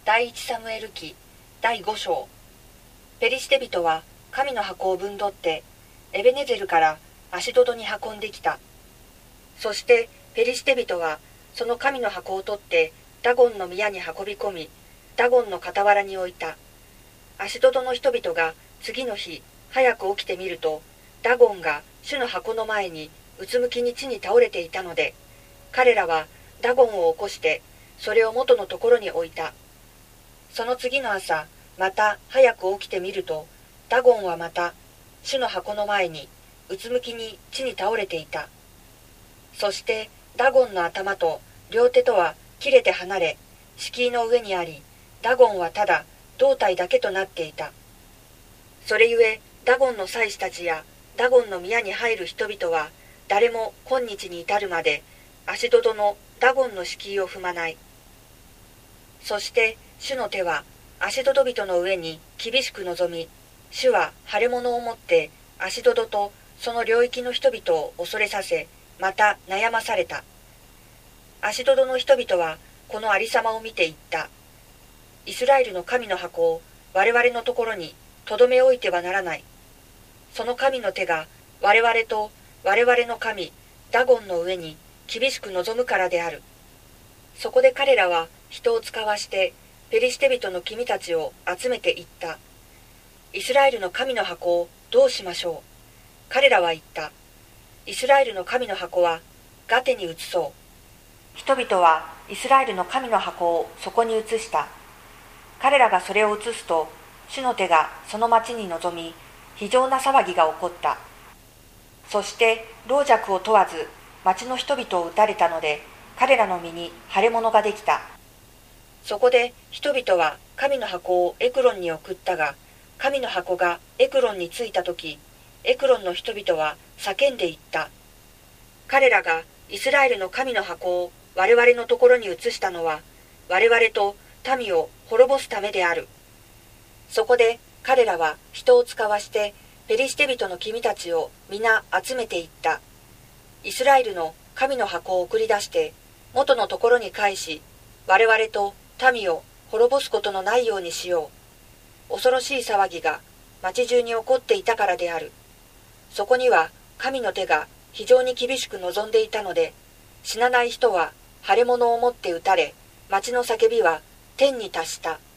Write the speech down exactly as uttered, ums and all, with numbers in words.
第一サムエル記第五章。ペリシテ人は神の箱をぶんどってエベネゼルからアシドドに運んできた。そしてペリシテ人はその神の箱を取ってダゴンの宮に運び込み、ダゴンの傍らに置いた。アシドドの人々が次の日早く起きてみると、ダゴンが主の箱の前にうつむきに地に倒れていたので、彼らはダゴンを起こしてそれを元のところに置いた。その次の朝、また早く起きてみると、ダゴンはまた主の箱の前にうつむきに地に倒れていた。そしてダゴンの頭と両手とは切れて離れ、敷居の上にあり、ダゴンはただ胴体だけとなっていた。それゆえダゴンの祭司たちやダゴンの宮に入る人々は誰も今日に至るまでアシドドのダゴンの敷居を踏まない。そして主の手はアシドド人の上に厳しく臨み、主は腫れ物をもってアシドドとその領域の人々を恐れさせ、また悩まされた。アシドドの人々はこのありさまを見て言った。イスラエルの神の箱を我々のところにとどめ置いてはならない。その神の手が我々と我々の神ダゴンの上に厳しく臨むからである。そこで彼らは人を使わしてペリシテ人の君たちを集めていった。イスラエルの神の箱をどうしましょう。彼らは言った。イスラエルの神の箱はガテに移そう。人々はイスラエルの神の箱をそこに移した。彼らがそれを移すと、主の手がその町に臨み、非常な騒ぎが起こった。そして老若を問わず町の人々を撃たれたので、彼らの身に腫れ物ができた。そこで人々は神の箱をエクロンに送ったが、神の箱がエクロンに着いたとき、エクロンの人々は叫んでいった。彼らがイスラエルの神の箱を我々のところに移したのは、我々と民を滅ぼすためである。そこで彼らは人を使わしてペリシテ人の君たちを皆集めていった。イスラエルの神の箱を送り出して元のところに返し、我々と民を滅ぼすことのないようにしよう。恐ろしい騒ぎが町中に起こっていたからである。そこには神の手が非常に厳しく望んでいたので、死なない人は腫れ物を持って撃たれ、町の叫びは天に達した。